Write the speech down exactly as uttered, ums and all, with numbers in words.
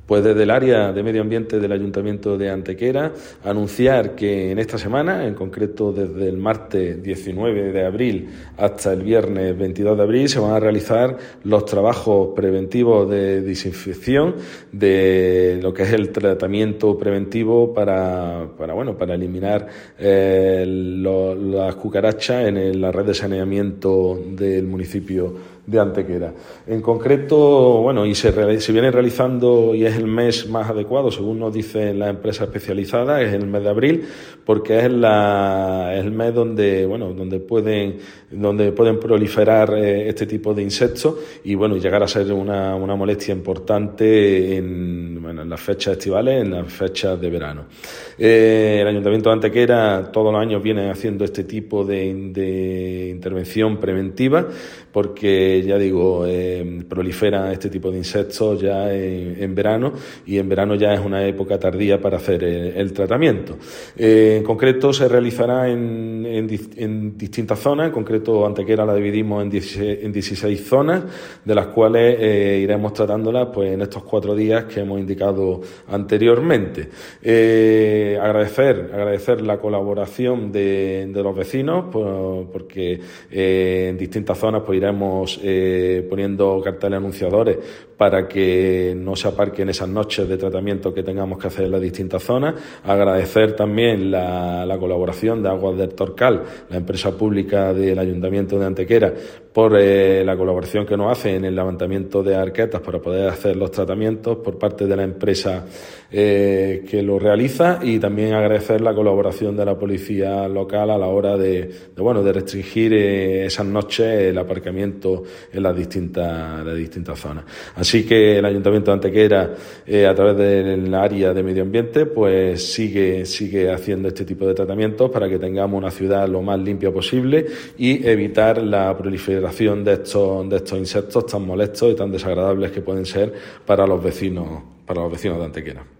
Pues desde el área de medio ambiente del Ayuntamiento de Antequera, anunciar que en esta semana, en concreto desde el martes diecinueve de abril hasta el viernes veintidós de abril, se van a realizar los trabajos preventivos de desinfección de lo que es el tratamiento preventivo para, para bueno, para eliminar eh, lo, las cucarachas en el, la red de saneamiento del municipio de Antequera. En concreto, bueno, y se, se viene realizando, y es el mes más adecuado, según nos dicen las empresas especializadas, es el mes de abril, porque es, la, es el mes donde, bueno, donde pueden, donde pueden proliferar eh, este tipo de insectos y, bueno, llegar a ser una, una molestia importante en, bueno, en las fechas estivales, en las fechas de verano. Eh, el Ayuntamiento de Antequera todos los años viene haciendo este tipo de, de intervención preventiva, porque ya digo, eh, proliferan este tipo de insectos ya en, en verano, y en verano ya es una época tardía para hacer el, el tratamiento. Eh, en concreto se realizará en, en, en distintas zonas. En concreto Antequera la dividimos en dieciséis, en dieciséis zonas, de las cuales eh, iremos tratándolas pues en estos cuatro días que hemos indicado anteriormente. Eh, agradecer, agradecer la colaboración de, de los vecinos, pues, porque eh, en distintas zonas pues iremos eh, poniendo carteles anunciadores para que no se aparquen esas noches de tratamiento que tengamos que hacer en las distintas zonas. Agradecer también la, la colaboración de Aguas del Torcal, la empresa pública del Ayuntamiento de Antequera, por eh, la colaboración que nos hace en el levantamiento de arquetas para poder hacer los tratamientos por parte de la empresa eh, que lo realiza, y también agradecer la colaboración de la policía local a la hora de, de bueno, de restringir eh, esas noches el aparcamiento en las distintas, las distintas zonas. Así que el Ayuntamiento de Antequera, eh, a través del área de medio ambiente, pues sigue, sigue haciendo este tipo de tratamientos para que tengamos una ciudad lo más limpia posible y evitar la proliferación de estos, de estos insectos tan molestos y tan desagradables que pueden ser para los vecinos, para los vecinos de Antequera.